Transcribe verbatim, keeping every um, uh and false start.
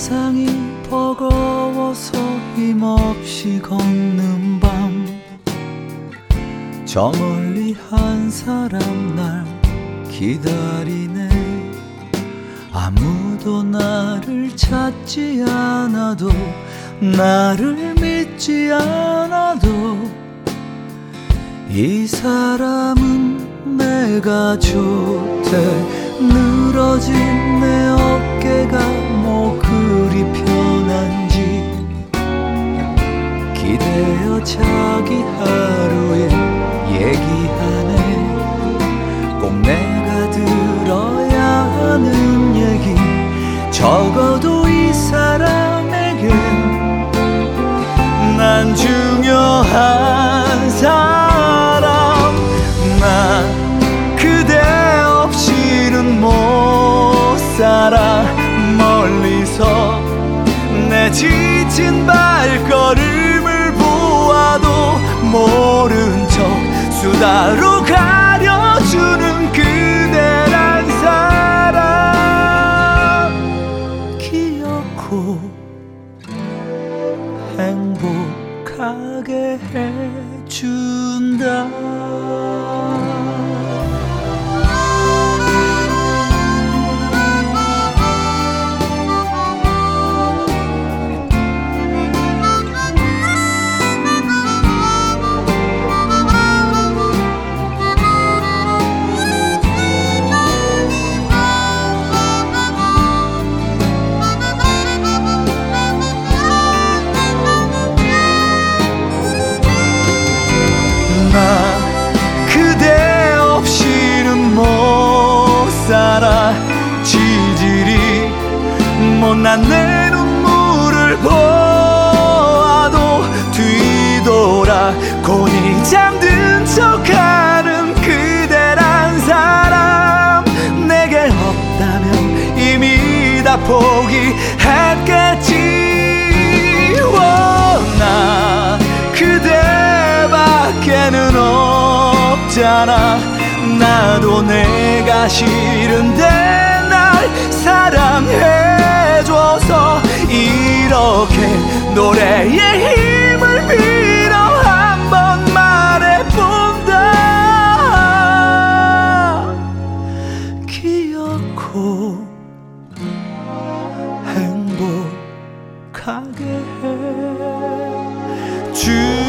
세상이 버거워서 힘없이 걷는 밤, 저 멀리 한 사람 날 기다리네. 아무도 나를 찾지 않아도, 나를 믿지 않아도 이 사람은 내가 좋대. 늘어진 내 어깨가 뭐 그리 편한지 기대어 자기 하루에 얘기하네. 꼭 내가 들어야 하는 얘기, 적어도 이 사람에겐 난 중요한 사람. 난 그대 없이는 못 살아. 멀리서 내 지친 발걸음을 보아도 모른 척 수다로 가려주는 그대란 사람 기억고 행복하게 해준다. 그대 없이는 못 살아. 지질이 못난 내 눈물을 보아도 뒤돌아 곤히 잠든 척하는 그대란 사람. 내게 없다면 이미 다 포기했겠지. 나 그대밖에는 없잖아. 나도 내가 싫은데 날 사랑해줘서 이렇게 노래의 힘을 빌어 한번 말해본다. 기억고 행복하게 해줘.